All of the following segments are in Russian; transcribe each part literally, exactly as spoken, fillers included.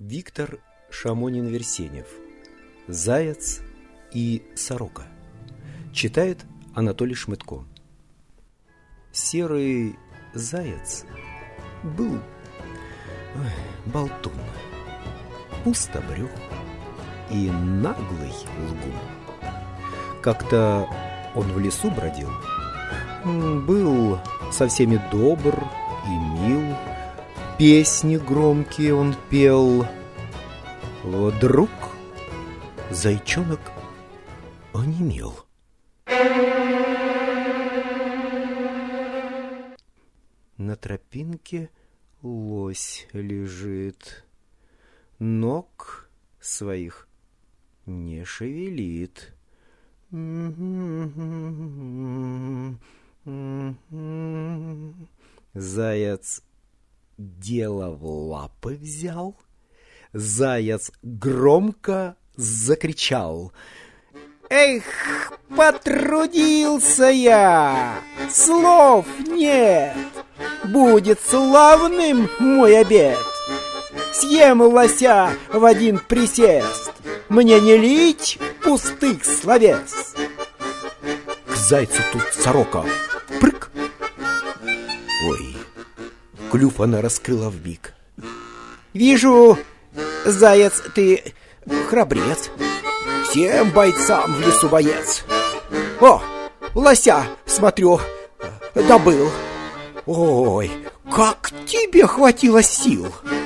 Виктор Шамонин-Версенев. «Заяц и сорока». Читает Анатолий Шмытко. Серый заяц был ой, болтун, пустобрюх и наглый лгун. Как-то он в лесу бродил, был со всеми добр и мил, песни громкие он пел. Вдруг зайчонок онемел. На тропинке лось лежит, ног своих не шевелит. Заяц дело в лапы взял, заяц громко закричал: «Эх, потрудился я, слов нет, будет славным мой обед. Съем лося в один присест, мне не лить пустых словес». К зайцу тут сорока прыг. Ой, клюв она раскрыла вмиг. «Вижу, заяц, ты храбрец, всем бойцам в лесу боец. О, лося, смотрю, добыл. Ой, как тебе хватило сил!»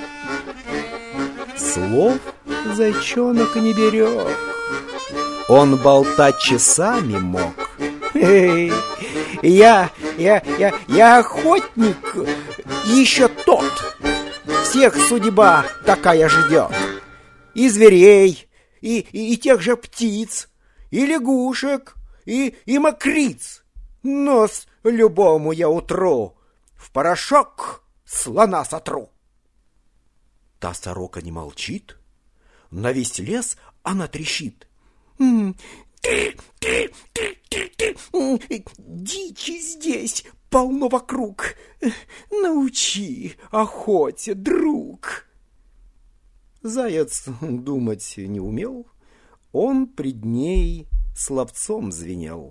Слов зайчонок не берег, он болтать часами мог. Эй, я, я, я, я охотник еще тот, всех судьба такая ждет. И зверей, и, и, и тех же птиц, и лягушек, и, и мокриц. Нос любому я утру, в порошок слона сотру. Та сорока не молчит, на весь лес она трещит. Ты, ты, ты, ты, ты. Дичи здесь полно вокруг, научи охоте, друг. Заяц думать не умел, он пред ней словцом звенел.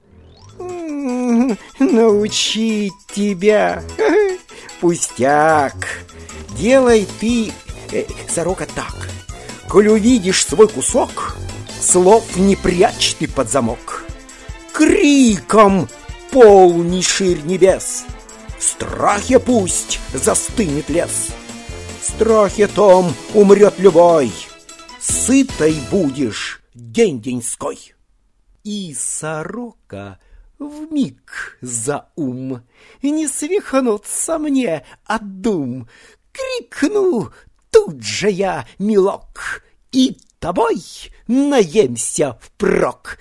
Научить тебя пустяк. Делай ты, э, сорока, так: коль увидишь свой кусок, слов не прячь ты под замок. Криком полни ширь небес, в страхе пусть застынет лес. В страхе том умрет любой, сытой будешь день-деньской. И сорока вмиг за ум, не свихнуться мне от дум. Крикну тут же я, милок, и тобой наемся впрок.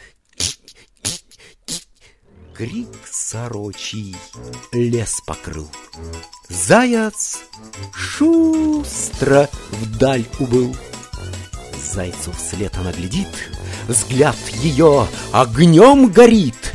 Крик сорочий лес покрыл, заяц шустро вдаль убыл. Зайцу вслед она глядит, взгляд ее огнем горит.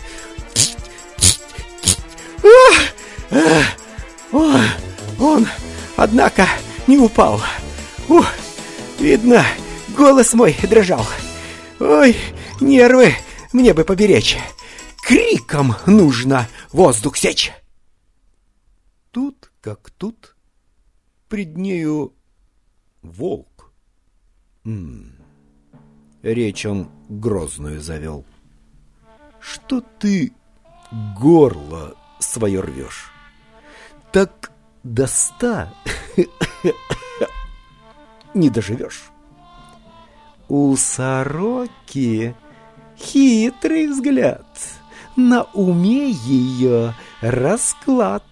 О, он, однако, не упал. Ух, видно, голос мой дрожал. Ой, нервы мне бы поберечь. Криком нужно воздух сечь. Тут как тут пред нею волк. М-м, речь он грозную завел. Что ты горло свое рвешь? Так до ста не доживешь. У сороки хитрый взгляд, на уме ее расклад.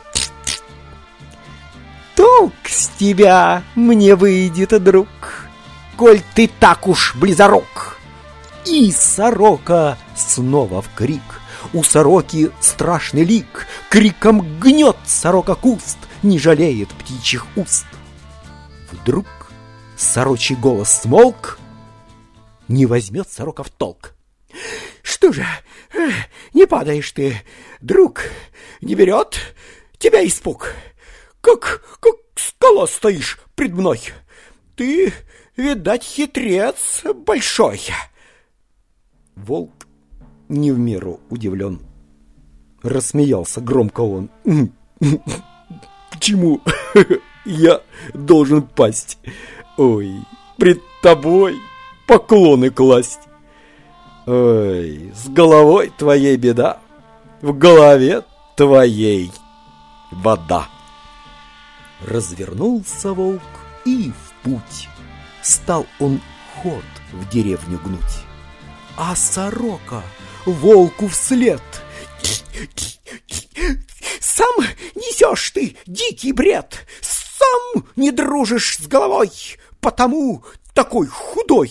Толк с тебя мне выйдет, друг, коль ты так уж близорук. И сорока снова в крик. У сороки страшный лик, криком гнет сорока куст, не жалеет птичьих уст. Вдруг сорочий голос смолк, не возьмет сорока в толк. Что же, не падаешь ты, друг, не берет тебя испуг? Как, как скала стоишь пред мной, ты, видать, хитрец большой. Волк не в меру удивлен. Рассмеялся громко он. Почему я должен пасть? Ой, пред тобой поклоны класть. Ой, с головой твоей беда, в голове твоей вода. Развернулся волк и в путь. Стал он ход в деревню гнуть. А сорока волку вслед: сам несешь ты дикий бред, сам не дружишь с головой, потому такой худой.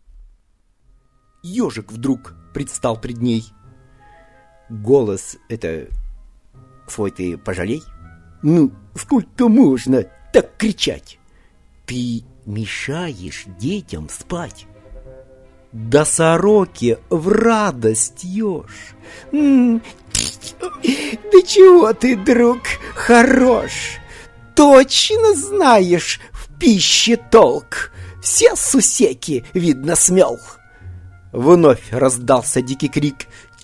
Ежик вдруг предстал пред ней. Голос это свой ты пожалей. Ну, сколько можно так кричать? Ты мешаешь детям спать. Да сороке в радость еж. Да чего ты, друг, хорош? Точно знаешь в пище толк. Все сусеки, видно, смел. Вновь раздался дикий крик.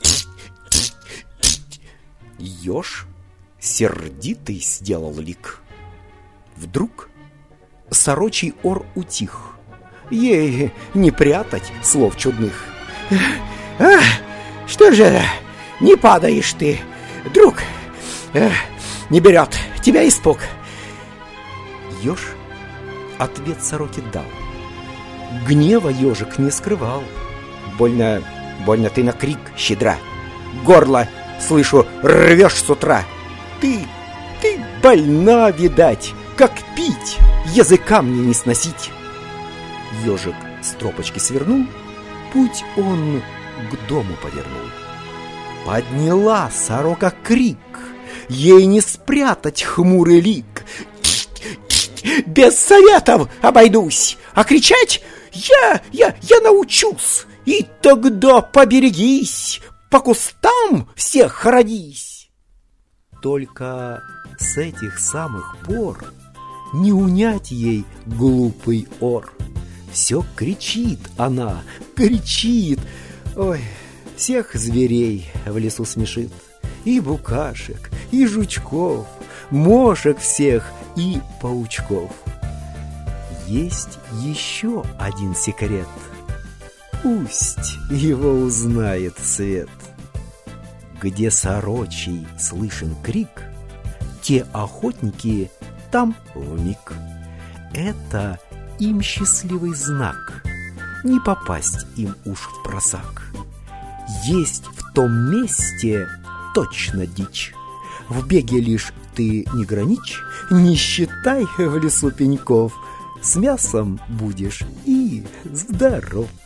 Еж сердитый сделал лик. Вдруг сорочий ор утих. Ей не прятать слов чудных. А, что же, не падаешь ты, друг? А, не берет тебя испуг. Еж ответ сороке дал. Гнева ежик не скрывал. Больно, больно ты на крик щедра. Горло, слышу, рвешь с утра. Ты, ты больна, видать, как пить, языка мне не сносить. Ежик с тропочки свернул, путь он к дому повернул. Подняла сорока крик, ей не спрятать хмурый лик. Без советов обойдусь, а кричать я, я, я научусь. И тогда поберегись, по кустам всех хоронись. Только с этих самых пор не унять ей глупый ор. Все кричит она, кричит. Ой, всех зверей в лесу смешит. И букашек, и жучков, мошек всех и паучков. Есть еще один секрет. Пусть его узнает свет. Где сорочий слышен крик, те охотники там вмиг. Это им счастливый знак, не попасть им уж в просак. Есть в том месте точно дичь. В беге лишь ты не граничь, не считай в лесу пеньков. С мясом будешь и здоров.